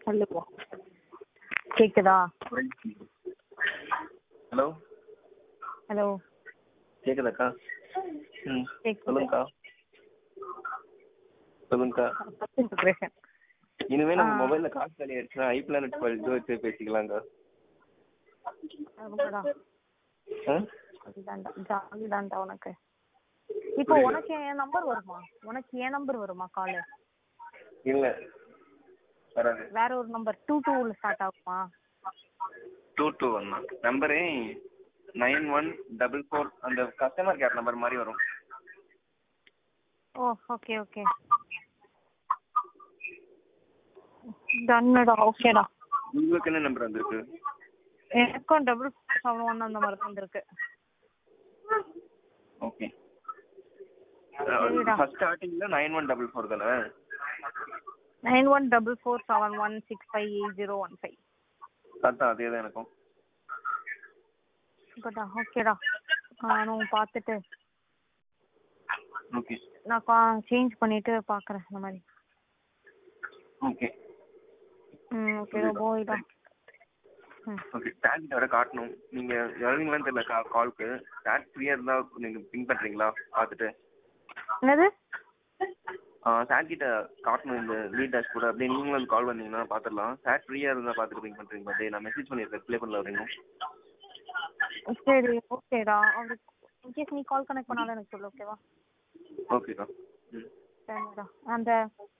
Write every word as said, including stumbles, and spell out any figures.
Hello கேக்குதா? Hello hello கேக்குதாக்கா? ம் கேக்குது. சொல்லுங்கக்கா. சொல்லுங்கக்கா. பேசுறேன். இனிமே நம்ம மொபைல்ல காசு காலி ஆயிடுச்சுன்னா ஐ பிளானட் இது வச்சு பேசிக்கலாங்க. ஆமாடா. ஆ? அதுதான்டா ஜாலிதான்டா உனக்கு. இப்போ உனக்கு என் நம்பர் வருமா? உனக்கு என் நம்பர் வருமா காலு? இல்ல வராது. வேற ஒரு நம்பர் டூ டூல ஸ்டார்ட் ஆகுமா? டூ டூ ஒன்னா நம்பரே நைன் ஒன் டபுள் ஃபோர் அந்த கஸ்டமர் கேர் நம்பர் மாதிரி வரும். ஓ ஓகே ஓகே டன்னுடா. ஓகேடா. உங்களுக்கு என்ன நம்பர் வந்திருக்கு? எனக்கும் டபுள் செவன் ஒன் அந்த மாதிரி தான் வந்திருக்கு. ஓகே. சரிடா. ஃபர்ஸ்ட் ஸ்டார்டிங்ல நைன் ஒன் டபுள் ஃபோர் தானே? Nine one double four seven one six five eight zero one five. அதான் அதே தான் எனக்கும். ஓகேடா ஓகேடா. நானும் பார்த்துட்டு ஓகே நான் சேஞ்ச் பண்ணிட்டு பார்க்குறேன் இந்த மாதிரி. ஓகே ம் ஓகேடா போய்டா. ம் ஓகே. டேக் வர காட்டணும். நீங்கள் எழுதிங்களான்னு தெரியல கா காலுக்கு டேக் ஃப்ரீயாக இருந்தால் நீங்கள் பிங்க் பண்ணுறீங்களா பார்த்துட்டு? என்னது? சார் கிட்ட காட்டணும் இந்த லீட் டேஷ் கூட. அப்படியே நீங்களும் வந்து கால் வந்தீங்கன்னா பார்த்துடலாம். சார் ஃப்ரீயாக இருந்தால் பார்த்துட்டு பிங்க் பண்ணுறீங்களா? அப்படியே நான் மெசேஜ் பண்ணியிருக்கேன் ரிப்ளை பண்ணல வரீங்க. சரி ஓகேடா. அவருக்கு இன்கேஸ் நீ கால் கனெக்ட் பண்ணாலும் எனக்கு சொல்லு. ஓகேவா? ஓகேக்கா. ம் சரிடா. அந்த